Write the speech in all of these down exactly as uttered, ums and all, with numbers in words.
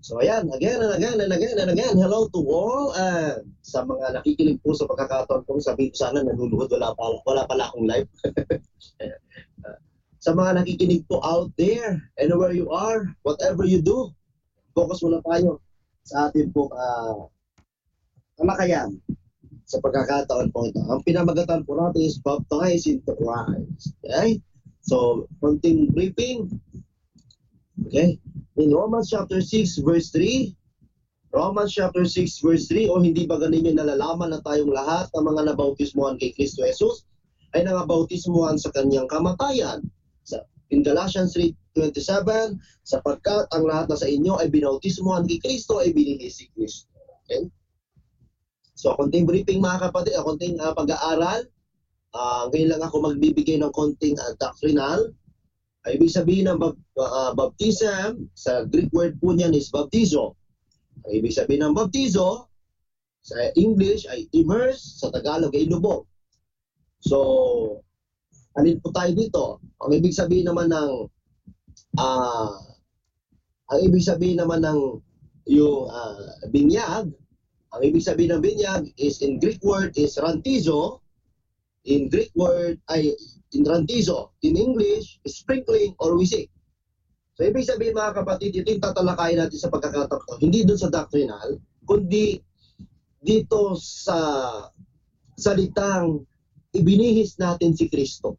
So ayan, again and again and again and again, hello to all. Uh, sa mga nakikinig po sa pagkakataon kong sabi ko sana nanonood, wala pala, wala pala akong live. uh, sa mga nakikinig po out there, anywhere you are, whatever you do, focus muna tayo sa ating po uh, kamakayan sa pagkakataon po ito. Ang pinamagatan po natin is baptized into Christ. Okay? So, konting briefing. Okay? In Romans chapter six verse three, Romans chapter six verse three, o hindi ba ganin nyo nalalaman na tayong lahat ng mga nabautismuhan kay Kristo Jesus ay nangabautismuhan sa kanyang kamatayan. Sa, in Galatians three twenty-seven, sapagkat ang lahat na sa inyo ay binautismuhan kay Kristo ay binihis si Kristo. Okay? So, konting briefing mga kapatid, konting uh, pag-aaral. Uh, ngayon lang ako magbibigay ng konting uh, doctrinal. Ay, ibig sabihin ng bab, uh, baptism, sa Greek word po niyan is baptizo. Ay, ibig sabihin ng baptizo, sa English ay immerse, sa Tagalog ay lubog. So, alin po tayo dito? Ang ibig sabihin naman ng, uh, ang ibig sabihin naman ng yung uh, binyag, ang ibig sabihin ng binyag is in Greek word is rantizo, in Greek word ay in rantizo, in English, sprinkling or wisik. So, ibig sabihin mga kapatid, ito yung tatalakayin natin sa pagkakataon. Hindi dun sa doctrinal, kundi dito sa salitang ibinihis natin si Kristo.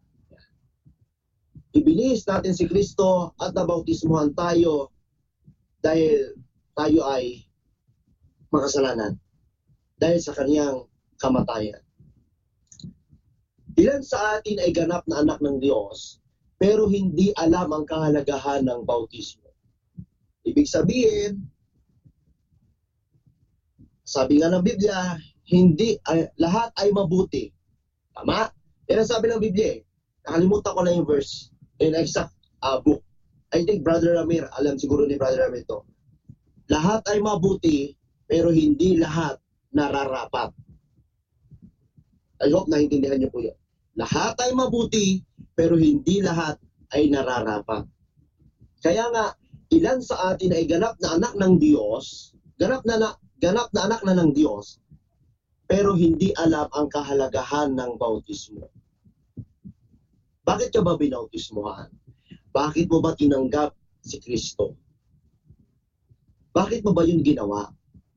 Ibinihis natin si Kristo at nabautismuhan tayo dahil tayo ay makasalanan. Dahil sa kaniyang kamatayan. Ilan sa atin ay ganap na anak ng Diyos, pero hindi alam ang kahalagahan ng bautismo. Ibig sabihin, sabi nga ng Biblia, hindi ay, lahat ay mabuti. Tama? Yan ang sabi ng Biblia. Nakalimutan ko na yung verse in exact uh, book. I think Brother Ramir, alam siguro ni Brother Ramir to. Lahat ay mabuti, pero hindi lahat nararapat. I hope naintindihan niyo po yun. Lahat ay mabuti, pero hindi lahat ay nararapat. Kaya nga, ilan sa atin ay ganap na anak ng Diyos, ganap na, na, ganap na anak na ng Diyos, pero hindi alam ang kahalagahan ng bautismo. Bakit ka ba binautismuhan? Bakit mo ba tinanggap si Kristo? Bakit mo ba yun ginawa?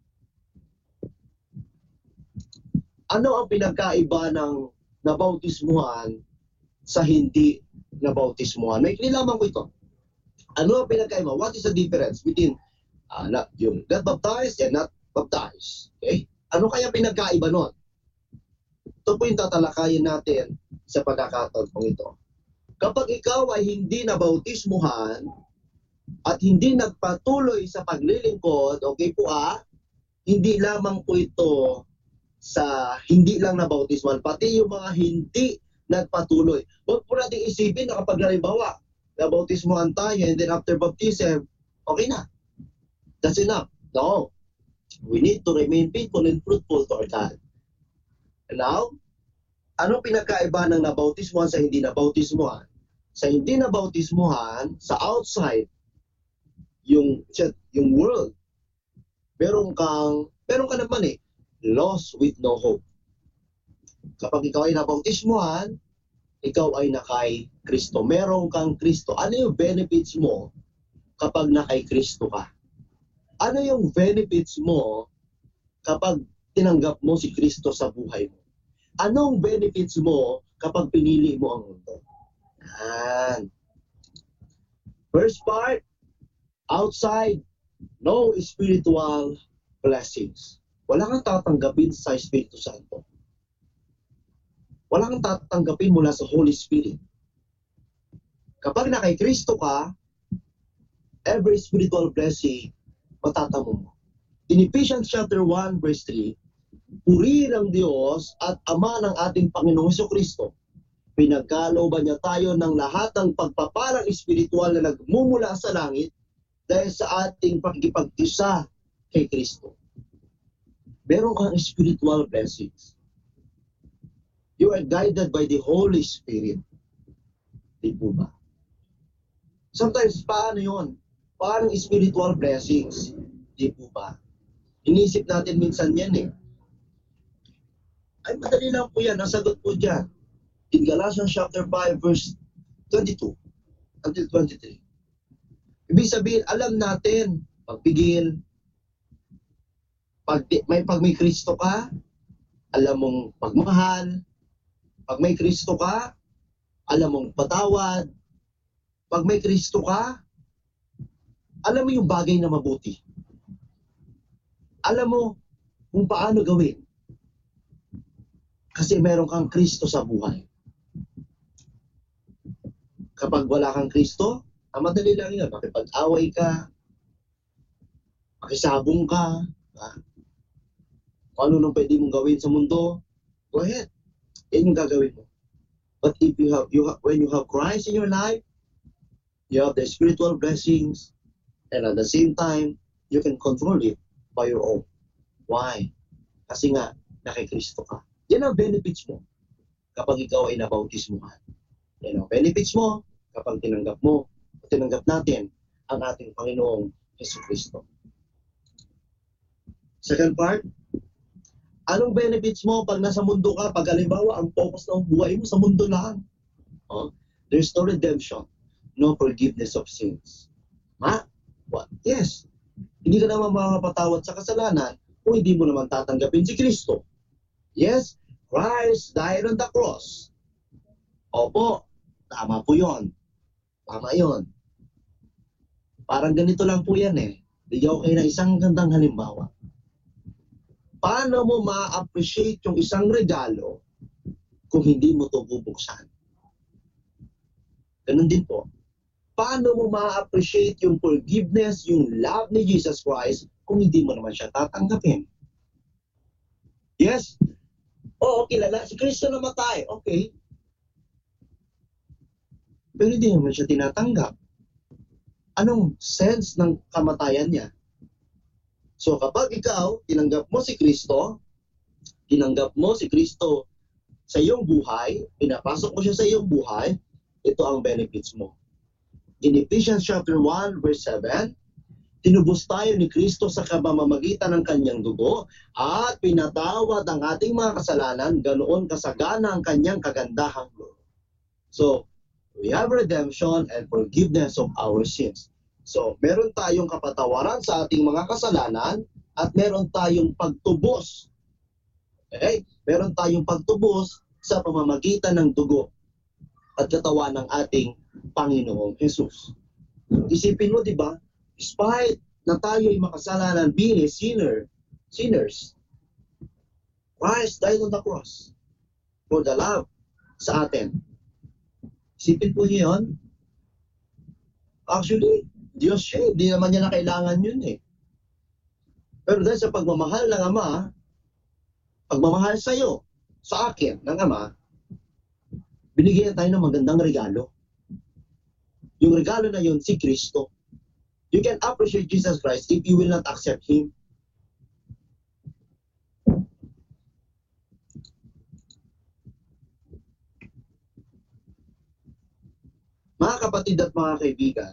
Ano ang pinagkaiba ng nabautismuhan sa hindi nabautismuhan? May nilalaman ko ito. Ano ang pinagkaiba? What is the difference between uh, not, yung not baptized and not baptized? Okay? Ano kaya pinagkaiba nun? Ito po yung tatalakayin natin sa pagkakataon pong ito. Kapag ikaw ay hindi nabautismuhan at hindi nagpatuloy sa paglilingkod, okay po ah, hindi lamang po ito sa hindi lang nabautismuhan, pati yung mga hindi nagpatuloy. Huwag po natin isipin na kapag halimbawa, nabautismuhan tayo and then after baptism, okay na. That's enough. No. We need to remain faithful and fruitful to our God. And now, ano pinagkaiba ng nabautismuhan sa hindi nabautismuhan? Sa hindi nabautismuhan, sa outside, yung, yung world, meron kang, meron ka naman eh, lost with no hope. Kapag ikaw ay nabautismuhan, ikaw ay nakay Kristo. Meron kang Kristo. Ano yung benefits mo kapag nakay Kristo ka? Ano yung benefits mo kapag tinanggap mo si Kristo sa buhay mo? Anong benefits mo kapag pinili mo ang mundo? Yan. First part, outside, no spiritual blessings. Wala kang tatanggapin sa Espiritu Santo. Wala kang tatanggapin mula sa Holy Spirit. Kapag nakay Kristo ka, every spiritual blessing, matatamo mo. In Ephesians chapter one verse three, purihin ang Diyos at Ama ng ating Panginoong Jesucristo. Pinagkalooban niya tayo ng lahat ng pagpapalang espiritual na nagmumula sa langit dahil sa ating pagkipag-isa kay Kristo. Meron kang spiritual blessings. You are guided by the Holy Spirit. Di po ba? Sometimes, paano yun? Parang spiritual blessings. Di po ba? Inisip natin minsan yan eh. Ay, madali lang po yan. Ang sagot po dyan. In Galatians chapter five, verse twenty-two until twenty-three. Ibig sabihin, alam natin, pagpigil, pag may, pag may Kristo ka, alam mong pagmahal. Pag may Kristo ka, alam mong patawad. Pag may Kristo ka, alam mo yung bagay na mabuti. Alam mo kung paano gawin. Kasi meron kang Kristo sa buhay. Kapag wala kang Kristo, ang madali lang yun. Makipag-away ka, makisabong ka, ha? Kung ano nang pwede mong gawin sa mundo, go ahead. Yan yung gagawin mo. But if you have, you have, when you have Christ in your life, you have the spiritual blessings, and at the same time, you can control it by your own. Why? Kasi nga, nakikristo ka. Yan ang benefits mo kapag ikaw ay nabautismuhan. Yan ang benefits mo kapag tinanggap mo, tinanggap natin ang ating Panginoong Jesucristo. Second part, anong benefits mo pag nasa mundo ka? Pag halimbawa, ang focus ng buhay mo sa mundo lang. Oh, there's no redemption, no forgiveness of sins. Ha? What? Yes. Hindi ka naman makapatawad sa kasalanan kung hindi mo naman tatanggapin si Kristo. Yes, Christ died on the cross. Opo, tama po yun. Tama yun. Parang ganito lang po yan eh. Bigyan ko kayo ng isang gandang halimbawa. Paano mo ma-appreciate yung isang regalo kung hindi mo ito bubuksan? Ganun din po. Paano mo ma-appreciate yung forgiveness, yung love ni Jesus Christ kung hindi mo naman siya tatanggapin? Yes? Oo, kilala. Si Kristo namatay. Okay. Pero hindi naman siya tinatanggap. Anong sense ng kamatayan niya? So kapag ikaw, tinanggap mo si Kristo, tinanggap mo si Kristo sa iyong buhay, pinapasok mo siya sa iyong buhay, ito ang benefits mo. In Ephesians chapter one, verse seven, tinubos tayo ni Kristo sa pamamagitan ng kanyang dugo at pinatawad ang ating mga kasalanan, ganoon kasagana ang kanyang kagandahang loob. So, we have redemption and forgiveness of our sins. So, meron tayong kapatawaran sa ating mga kasalanan at meron tayong pagtubos. Okay? Meron tayong pagtubos sa pamamagitan ng dugo at katawan ng ating Panginoong Jesus. Isipin mo, di ba? Despite na tayo ay makasalanan, being a sinner, sinners, Christ died on the cross for the love sa atin. Isipin po niyo yun. Actually, Diyos siya, hindi naman niya na kailangan yun eh. Pero dahil sa pagmamahal ng Ama, pagmamahal sa iyo, sa akin, ng Ama, binigyan tayo ng magandang regalo. Yung regalo na yun, si Kristo. You can appreciate Jesus Christ if you will not accept Him. Mga kapatid at mga kaibigan,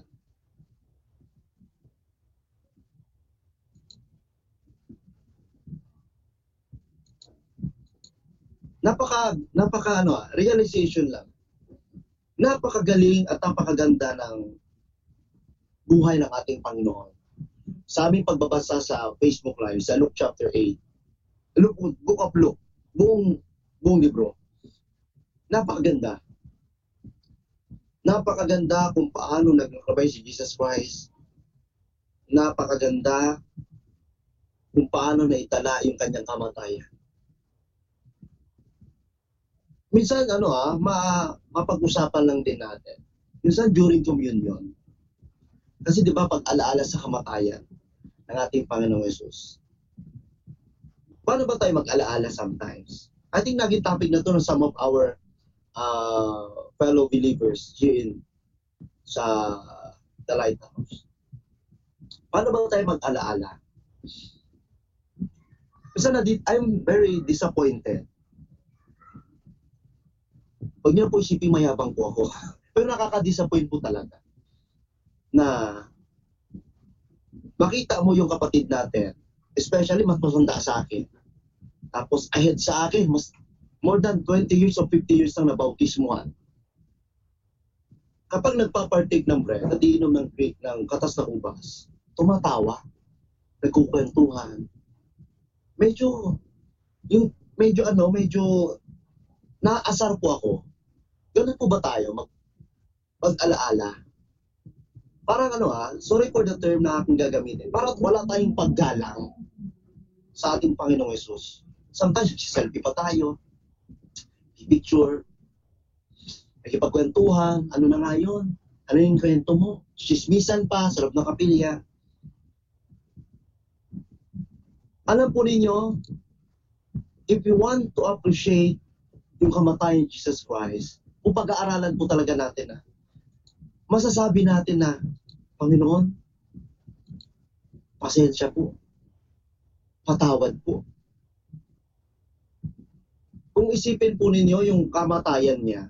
napaka, napaka ano, realization lang. Napakagaling at napakaganda ng buhay ng ating Panginoon. Sa aming pagbabasa sa Facebook Live, sa Luke chapter eight, Luke, Book of Luke, buong, buong libro, napakaganda. Napakaganda kung paano naglakbay si Jesus Christ. Napakaganda kung paano naitala yung kanyang kamatayan. Minsan, ano ha, ma mapag-usapan lang din natin. Minsan during communion. Kasi di ba pag alaala sa kamatayan ng ating Panginoong Jesus, paano ba tayo mag-alaala sometimes? I think naging topic na to ng some of our uh, fellow believers here in sa The Lighthouse. Paano ba tayo mag-alaala? Kasi na, I'm very disappointed. Huwag niyo po isipin mayabang po ako. Pero nakaka-disappoint po talaga na makita mo yung kapatid natin, especially mas masanda sa akin, tapos ahead sa akin, mas more than twenty years or fifty years nang nabautismuhan. Kapag nagpapartake ng bread at iinom ng, ng katas na ubas, tumatawa, nagkukwentuhan. Medyo, yung, medyo ano, medyo naasar po ako. Ganun po ba tayo mag, mag-alaala? Parang ano ha, sorry for the term na aking gagamitin, parang wala tayong paggalang sa ating Panginoong Yesus. Sometimes, selfie pa tayo, picture, nakipagkwentuhan, ano na nga yun? Ano yung kwento mo? Chismisan pa, sarap na kapilya. Alam po ninyo, if you want to appreciate yung kamatayan ni Jesus Christ, kung pag-aaralan po talaga natin na, masasabi natin na, Panginoon, pasensya po, patawad po. Kung isipin po ninyo yung kamatayan niya,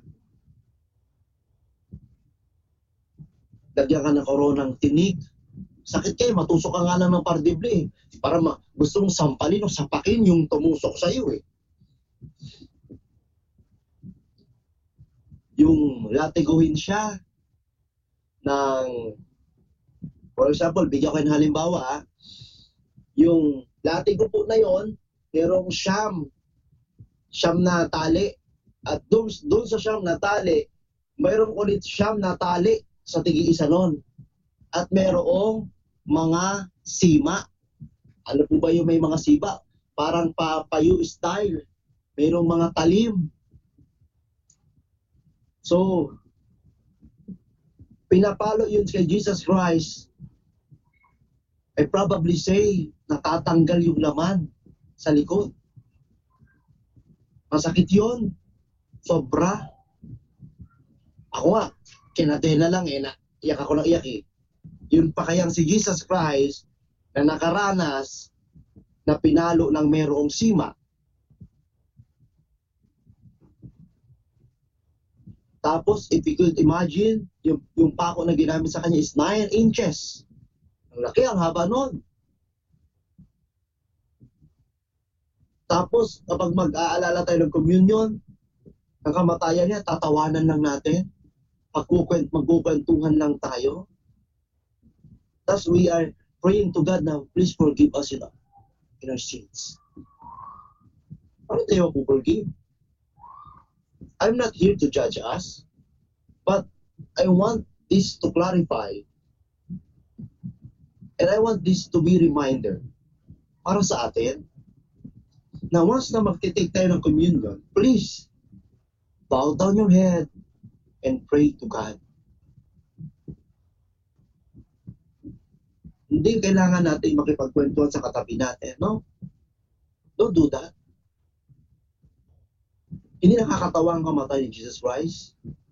lagyan ka ng koronang tinig, sakit kayo, matusok ka nga lang ng pardible eh. Para ma gusto mong sampalin o sapakin yung tumusok sa iyo eh. Yung latiguhin siya ng, for example, bigyan ko ng halimbawa ah, yung latigo po na yon, merong siyam, siyam na tali. At doon, doon sa siyam na tali, mayroong ulit siyam na tali sa tigi-isa nun. At merong mga sima. Ano po ba yung may mga siba? Parang papayo style. Merong mga talim. So, pinapalo yun kay Jesus Christ. I probably say, natatanggal yung laman sa likod. Masakit yun. Sobra. Ako nga, kinatena lang eh, na, iyak ako ng iyak eh. Yun pa kayang si Jesus Christ na nakaranas na pinalo ng merong sima. Tapos, if you could imagine, yung, yung pako na ginamit sa kanya is nine inches. Ang laki, ang haba nun. Tapos, kapag mag-aalala tayo ng communion, ang kamatayan niya, tatawanan lang natin. Magkukwent, magkukwentuhan lang tayo. Tapos we are praying to God now, please forgive us in, in our sins. Paano tayo mag-forgive? I'm not here to judge us, but I want this to clarify. And I want this to be reminder para sa atin na once na magtitake tayo ng communion, please bow down your head and pray to God. Hindi kailangan natin makipagkwentuhan sa katabi natin, no? Don't do that. Hindi nakakatawa ang kamatay ni Jesus Christ.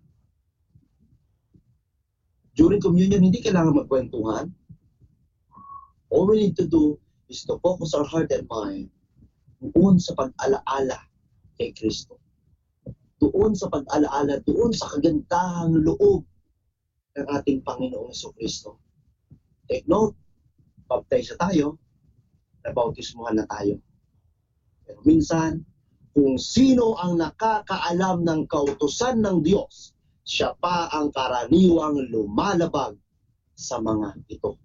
During communion, hindi kailangan magkwentuhan. All we need to do is to focus our heart and mind doon sa pag-alaala kay Kristo. Doon sa pag-alaala, doon sa kagandahang loob ng ating Panginoong Jesucristo. Take note, baptize na tayo, nabautismuhan na tayo. Pero minsan, kung sino ang nakakaalam ng kautusan ng Diyos, siya pa ang karaniwang lumalabag sa mga ito.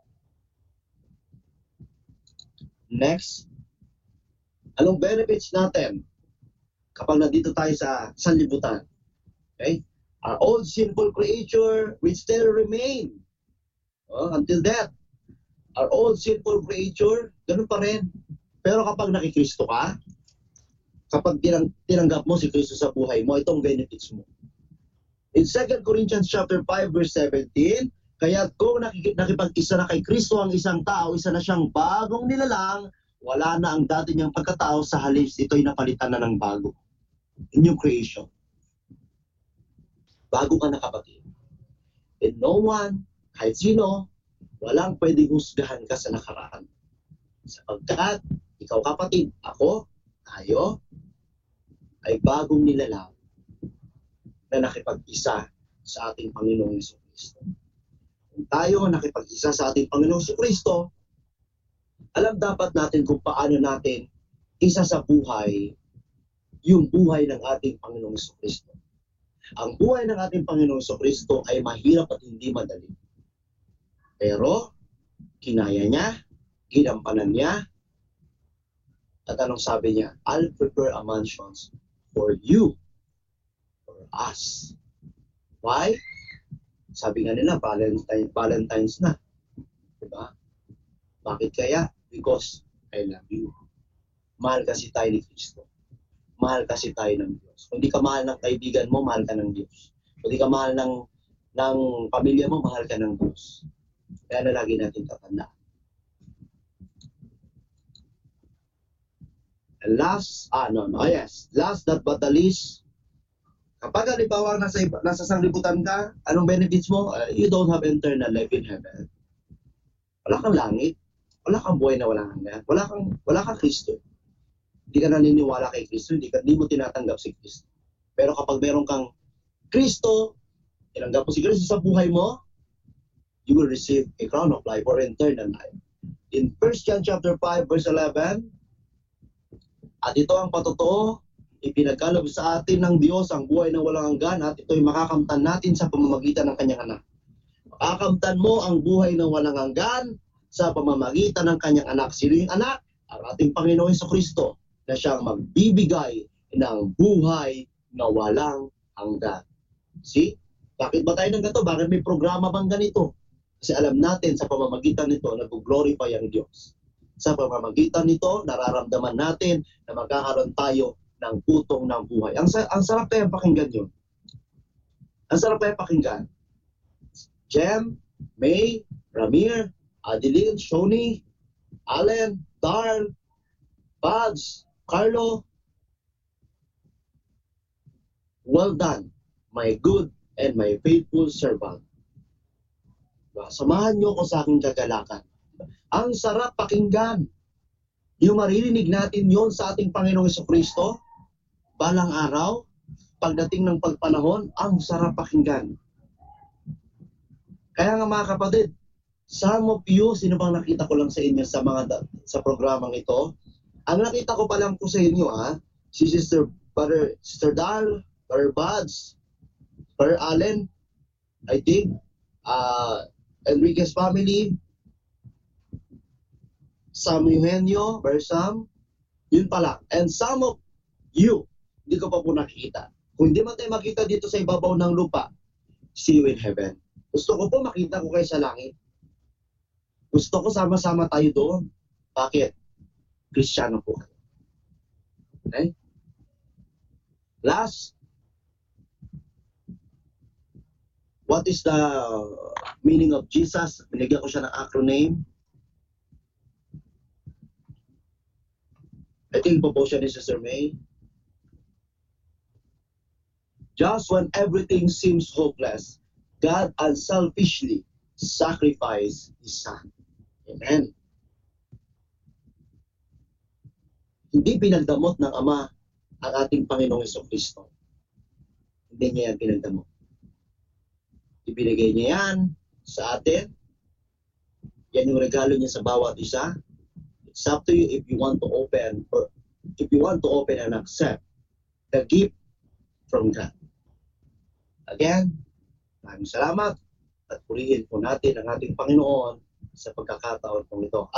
Next, anong benefits natin kapag nandito tayo sa sanlibutan? Okay? Our old sinful creature will still remain oh, until death. Our old sinful creature, ganun pa rin. Pero kapag nakikristo ka, kapag tinang, tinanggap mo si Kristo sa buhay mo, itong benefits mo. In Second Corinthians chapter five verse seventeen, kaya kung nakipag-isa na kay Kristo ang isang tao, isa na siyang bagong nilalang, wala na ang dati niyang pagkatao, sa halis ito'y napalitan na ng bago. In yung creation. Bago ka na, kapatid. And no one, kahit sino, walang pwedeng husgahan ka sa nakaraan. Sapagkat, ikaw kapatid, ako, tayo, ay bagong nilalang na nakipag-isa sa ating Panginoong Jesucristo. Kung tayo nakipag-isa sa ating Panginoong Kristo, alam dapat natin kung paano natin isa sa buhay yung buhay ng ating Panginoong Kristo. Ang buhay ng ating Panginoong Kristo ay mahirap at hindi madali. Pero, kinaya niya, ginampanan niya, at anong sabi niya? I'll prepare a mansions for you, for us. Why? Sabi nga nila, Valentine, Valentine's na. Diba? Bakit kaya? Because I love you. Mahal kasi tayo ni Kristo. Mahal kasi tayo ng Diyos. Kung di ka mahal ng kaibigan mo, mahal ka ng Diyos. Kung di ka mahal ng, ng pamilya mo, mahal ka ng Diyos. Kaya na lagi natin tatandaan. And last, ah, no, no, yes. Last but not the least, kapag halimbawa nasa, nasa sanglibutan ka, anong benefits mo? Uh, you don't have eternal life in heaven. Wala kang langit. Wala kang buhay na walang hanggan. Wala kang, wala kang Kristo. Hindi ka naniniwala kay Kristo, hindi, ka, hindi mo tinatanggap si Kristo. Pero kapag meron kang Kristo, tinanggap mo si Kristo sa buhay mo, you will receive a crown of life or eternal life. In First John chapter five, verse eleven, at ito ang patotoo, ipinagkaloob sa atin ng Diyos ang buhay na walang hanggan at ito'y makakamtan natin sa pamamagitan ng kanyang anak. Makakamtan mo ang buhay na walang hanggan sa pamamagitan ng kanyang anak. Sino yung anak? Ang ating Panginoong Jesucristo na siyang magbibigay ng buhay na walang hanggan. See? Bakit ba tayo ng ganito? Bakit may programa bang ganito? Kasi alam natin sa pamamagitan nito nag-glorify ang Diyos. Sa pamamagitan nito, nararamdaman natin na magkakaroon tayo ng putong ng buhay. Ang, ang sarap kaya pakinggan yun. Ang sarap kaya pakinggan. Jem, May, Ramir, Adeline, Shoni, Allen, Darl, Buds, Carlo, well done, my good and my faithful servant. Samahan niyo ko sa aking kagalakan. Ang sarap pakinggan. Yung maririnig natin yon sa ating Panginoong Jesucristo, balang araw, pagdating ng pagpanahon, ang sarap pakinggan. Kaya nga mga kapatid, some of you, sino bang nakita ko lang sa inyo sa mga sa programang ito? Ang nakita ko pa lang po sa inyo, ha, si Sister, Brother, Sister Dal, Brother Buds, Brother Allen, I think, uh, Enriquez family, Sam Eugenio, Brother Sam, yun pala. And some of you, hindi ko pa po nakikita. Kung hindi man tayo makita dito sa ibabaw ng lupa, see you in heaven. Gusto ko po makita ko kayo sa langit. Gusto ko sama-sama tayo doon. Bakit? Kristiyano po kayo. Okay? Last, what is the meaning of Jesus? Binigyan ko siya ng acronym. I think po po siya ni Sister May. Just when everything seems hopeless, God unselfishly sacrificed His Son. Amen. Hindi pinagdamot ng Ama ang ating Panginoong Jesucristo. Hindi niya yan pinagdamot. Ibinigay niya yan sa atin. Yan yung regalo niya sa bawat isa. It's up to you if you want to open or if you want to open and accept the gift from God. Again, maraming salamat at purihin po natin ang ating Panginoon sa pagkakataon pong ito.